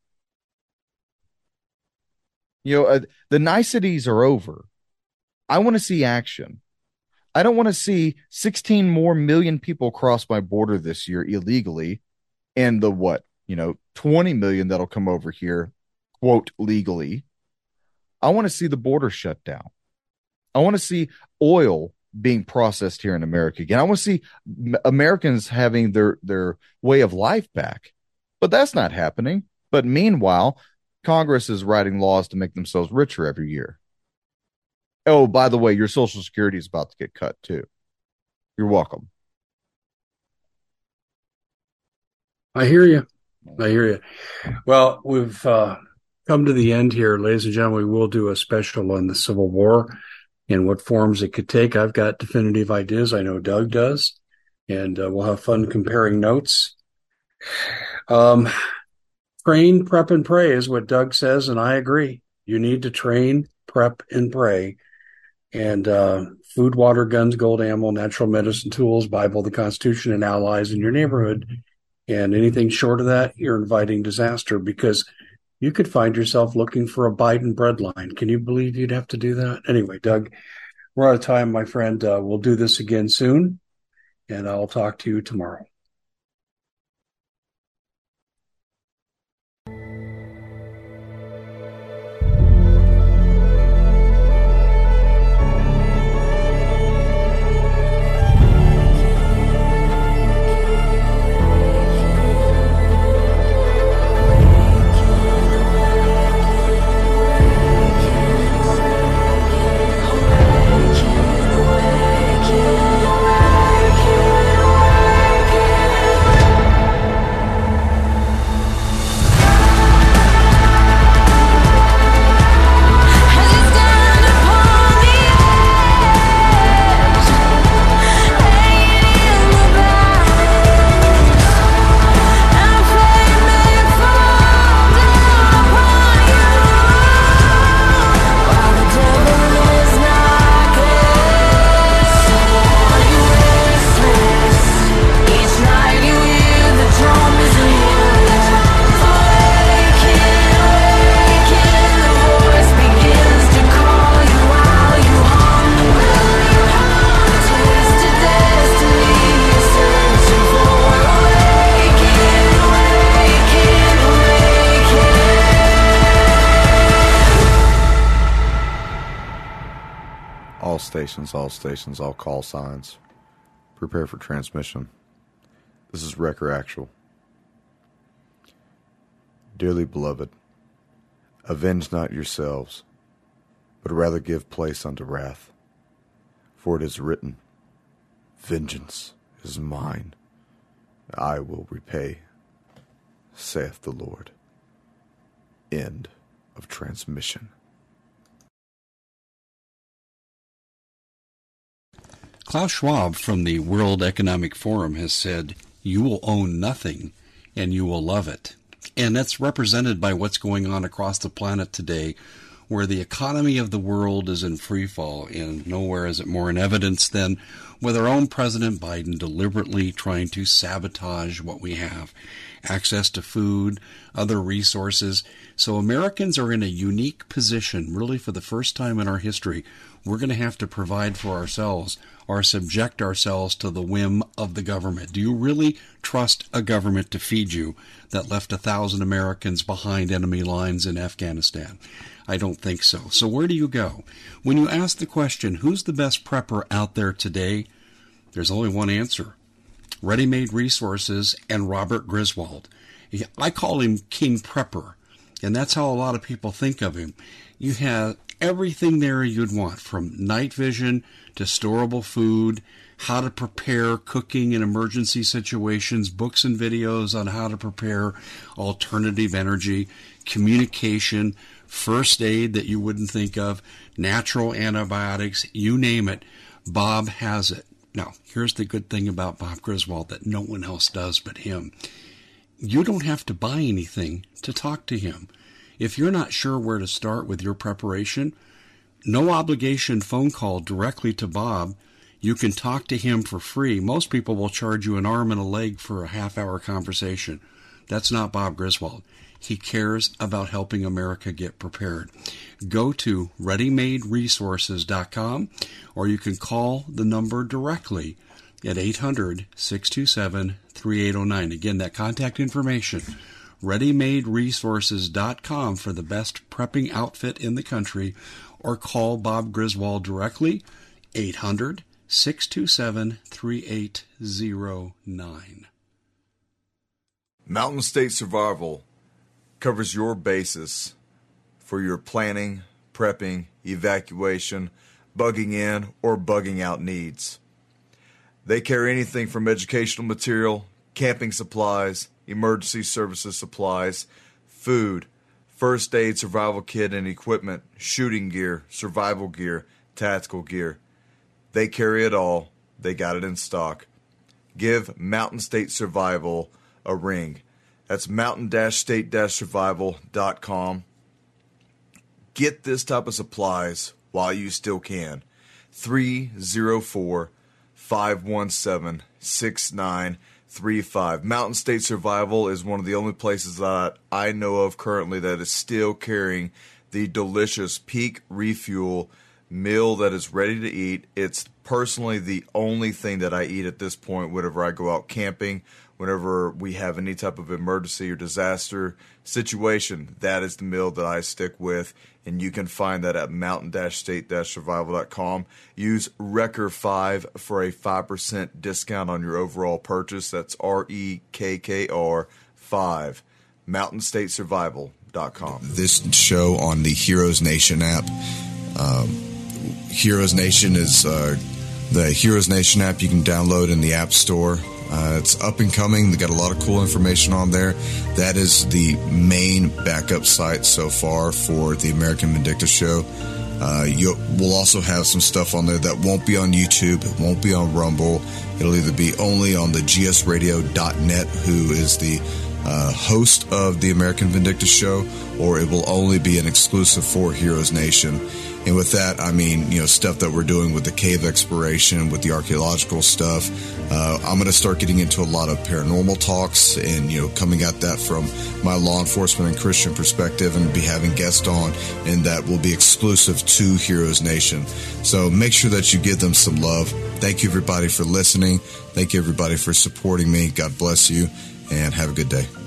You know, uh, the niceties are over. I want to see action. I don't want to see sixteen more million people cross my border this year illegally and the what, you know, twenty million that'll come over here, quote, legally. I want to see the border shut down. I want to see oil being processed here in America again. I want to see Americans having their, their way of life back. But that's not happening. But meanwhile, Congress is writing laws to make themselves richer every year. Oh, by the way, your Social Security is about to get cut too. You're welcome. I hear you. I hear you. Well, we've uh, come to the end here, ladies and gentlemen. We will do a special on the Civil War and what forms it could take. I've got definitive ideas. I know Doug does. And uh, we'll have fun comparing notes. Um, train, prep, and pray is what Doug says, and I agree. You need to train, prep, and pray. And uh, food, water, guns, gold, ammo, natural medicine tools, Bible, the Constitution, and allies in your neighborhood. And anything short of that, you're inviting disaster because you could find yourself looking for a Biden breadline. Can you believe you'd have to do that? Anyway, Doug, we're out of time, my friend. Uh, we'll do this again soon, and I'll talk to you tomorrow. stations, all stations, all call signs. Prepare for transmission. This is Wrecker Actual. Dearly beloved, avenge not yourselves, but rather give place unto wrath. For it is written, vengeance is mine, I will repay, saith the Lord. End of transmission. Klaus Schwab from the World Economic Forum has said, you will own nothing and you will love it. And that's represented by what's going on across the planet today, where the economy of the world is in free fall, and nowhere is it more in evidence than with our own President Biden deliberately trying to sabotage what we have. Access to food, other resources. So Americans are in a unique position, really for the first time in our history. We're going to have to provide for ourselves or subject ourselves to the whim of the government. Do you really trust a government to feed you that left a thousand Americans behind enemy lines in Afghanistan? I don't think so. So where do you go? When you ask the question, who's the best prepper out there today? There's only one answer. Ready-Made Resources and Robert Griswold. I call him King Prepper, and that's how a lot of people think of him. You have everything there you'd want, from night vision to storable food, how to prepare cooking in emergency situations, books and videos on how to prepare alternative energy, communication, first aid that you wouldn't think of, natural antibiotics, you name it. Bob has it. Now, here's the good thing about Bob Griswold that no one else does but him. You don't have to buy anything to talk to him. If you're not sure where to start with your preparation, no obligation phone call directly to Bob. You can talk to him for free. Most people will charge you an arm and a leg for a half-hour conversation. That's not Bob Griswold. He cares about helping America get prepared. Go to ready made resources dot com, or you can call the number directly at eight hundred, six two seven, three eight zero nine. Again, that contact information, ready made resources dot com for the best prepping outfit in the country, or call Bob Griswold directly, eight hundred, six two seven, three eight zero nine. Mountain State Survival covers your basis for your planning, prepping, evacuation, bugging in, or bugging out needs. They carry anything from educational material, camping supplies, emergency services supplies, food, first aid survival kit and equipment, shooting gear, survival gear, tactical gear. They carry it all. They got it in stock. Give Mountain State Survival a ring. That's mountain state survival dot com. Get this type of supplies while you still can. three oh four, five one seven, six nine three five. Mountain State Survival is one of the only places that I know of currently that is still carrying the delicious Peak Refuel meal that is ready to eat. It's personally the only thing that I eat at this point whenever I go out camping. Whenever we have any type of emergency or disaster situation, that is the meal that I stick with, and you can find that at mountain state survival dot com. Use Wrecker five for a five percent discount on your overall purchase. That's R E K K R five, mountain state survival dot com. This show on the Heroes Nation app. Um, Heroes Nation is uh, the Heroes Nation app you can download in the App Store. Uh, it's up and coming. They got a lot of cool information on there. That is the main backup site so far for the American Vindicta Show. Uh, you'll, we'll also have some stuff on there that won't be on YouTube. It won't be on Rumble. It'll either be only on the G S radio dot net, who is the uh, host of the American Vindicta Show, or it will only be an exclusive for Heroes Nation. And with that, I mean, you know, stuff that we're doing with the cave exploration, with the archaeological stuff. Uh, I'm going to start getting into a lot of paranormal talks and, you know, coming at that from my law enforcement and Christian perspective, and be having guests on, and that will be exclusive to Heroes Nation. So make sure that you give them some love. Thank you, everybody, for listening. Thank you, everybody, for supporting me. God bless you, and have a good day.